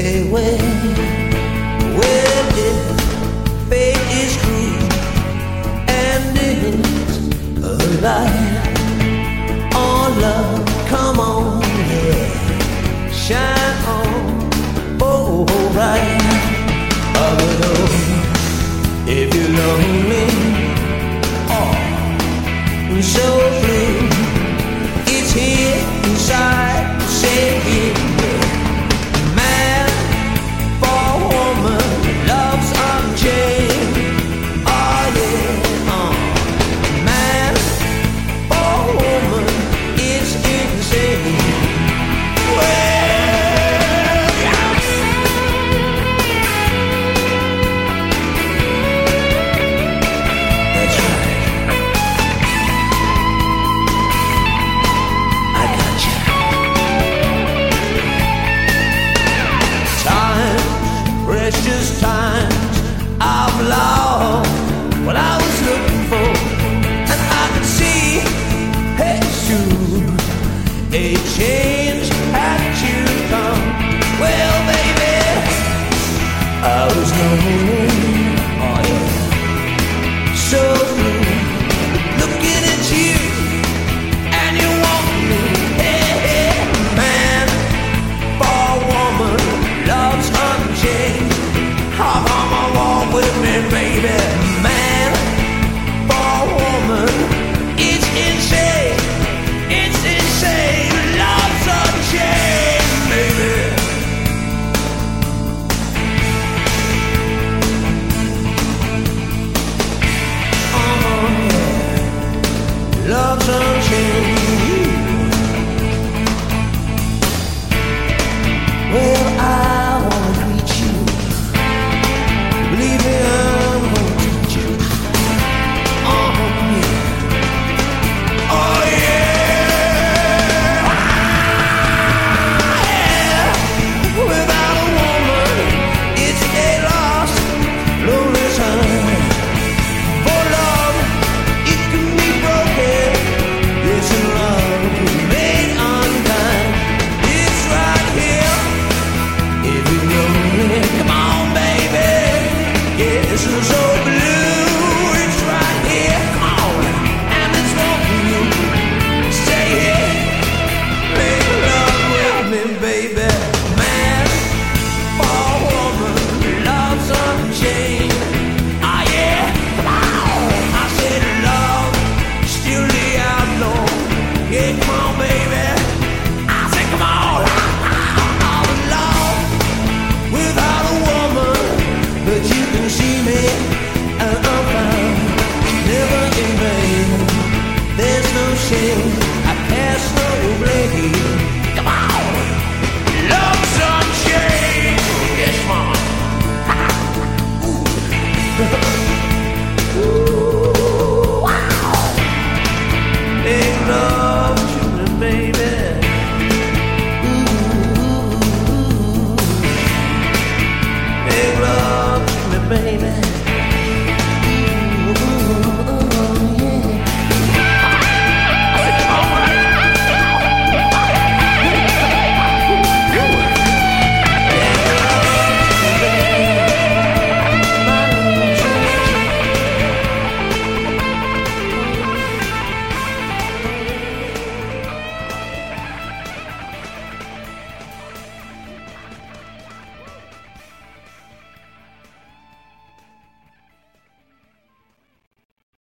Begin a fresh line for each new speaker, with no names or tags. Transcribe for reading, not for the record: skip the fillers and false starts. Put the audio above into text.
Well, if fate is cruel and it's a lie, on love, come on, yeah, shine on, oh, right. Oh, if you're lonely, oh, so blue, it's here inside, say it. Precious times I've lost what I was looking for, and I could see, hey, soon a change had to come. Well, baby, I was lonely, oh yeah, so blue, looking at you, and you want me, hey, hey, man, for a woman, love's unchanged. Come on, walk with me, baby. Man, for a woman, it's insane. It's insane. Love's unchained, baby. Yeah. Love's unchained. Well,